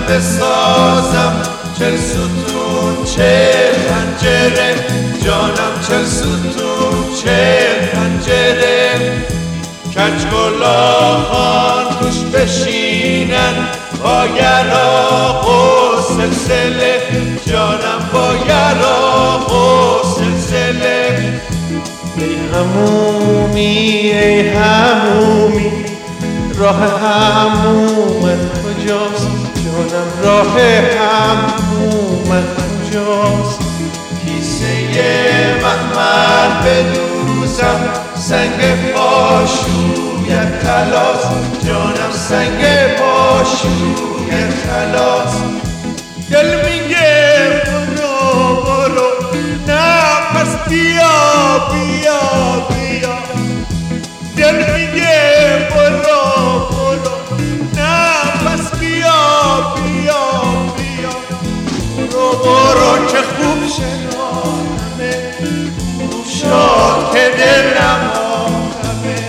بسازم 40 ستون 40 پنجره جانم 40 ستون 40 پنجره کج گلاخان توش بشینن با یراق و سلسله جانم با یراق و سلسله ای همومی ای همومی راه همومت کجاست جانم راه همومت کجاست کیسه مخمل بدوزم سنگ پاشویت خلاص جانم سنگ پاشویت خلاص دل میگه برو برو نه پس بیا بیا بیا دل میگه برو برو نه پس بیا بیا بیا برو برو که خوب شنانمه خوب شد که دلم آمه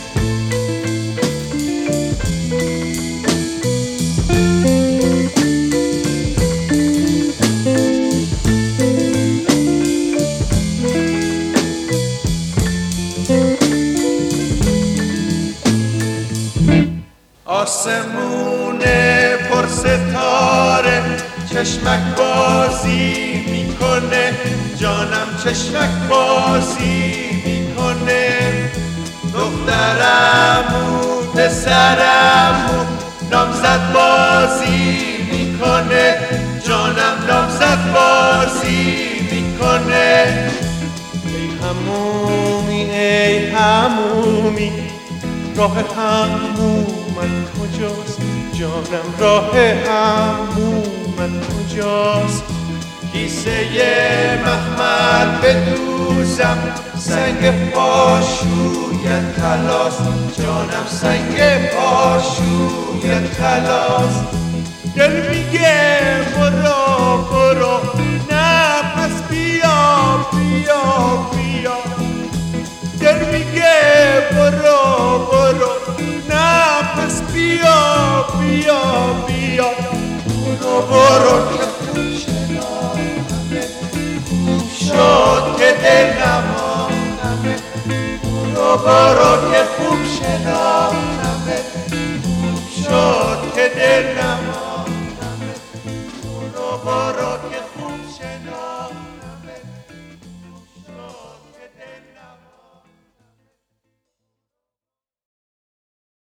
آسمون پر ستاره چشمک بازی میکنه جانم چشمک بازی میکنه دخترمو پسرمو نامزد بازی میکنه جانم نامزد بازی میکنه ای همومی ای همومی راه همومت کجاست جانم راه همومت کجاست کیسه مخمل بدوزم سنگ پاشویت خلاص جانم سنگ پاشویت خلاص دل میگه برو برو نه پس بیا بیا بیا دل میگه برو برو نه پس بیا بیا بیا برو برو که خوب شنانمه خوب شد که دل نمانمه برو برو که خوب شنانمه خوب شد که دل نمانمه